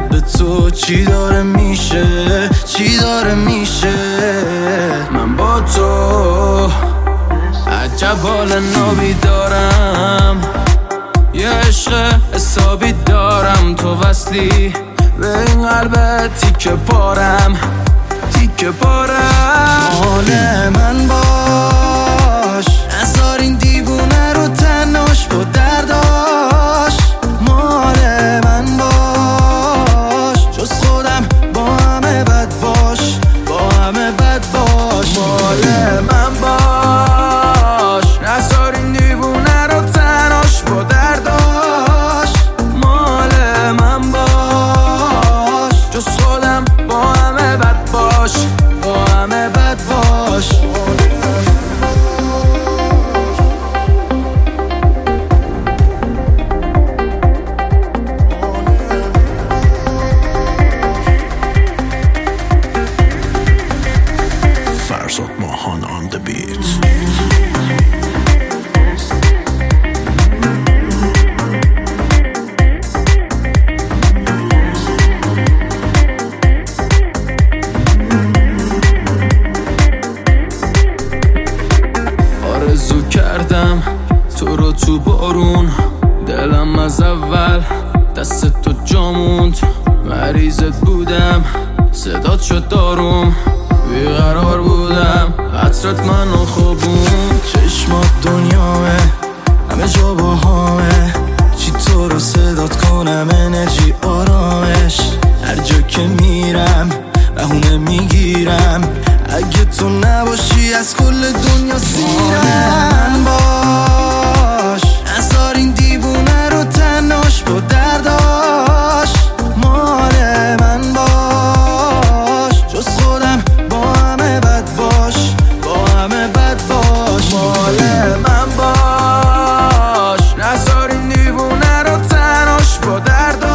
به تو چی داره میشه، چی داره میشه. من با تو عجب حال نابی دارم، یه عشق حسابی دارم. تو وصلی به این قلبت تیکه پارم، تیکه پارم. مال من باش، نذار این دیوونه رو تنهاش با درداش. مال من باش، جز خودم با همه بد باش، با همه بد باش. مال من باش، نذار این دیوونه رو تنهاش با درداش. مال من باش، جز خودم با همه بد باش، با همه بد باش. فرزاد ماهان on the beat. آرزو کردم تو رو تو بارون، دلم از اول دست تو جا موند. مریضت بودم صدات شد داروم، بیقرار بودم عطرت منو خوابون. چشمات دنیامه همه جا با همه، چی تو رو صدات کنم انرژی آرامش. هر جا که میرم بهونه میگیرم، اگه تو نباشی از کل دنیا سیرم. من باش، نذار این دیوونه رو تنهاش با درداش. مال من باش، جز خودم با همه بد باش، با همه بد باش. مال من باش، نذار این دیوونه رو تنهاش با درداش.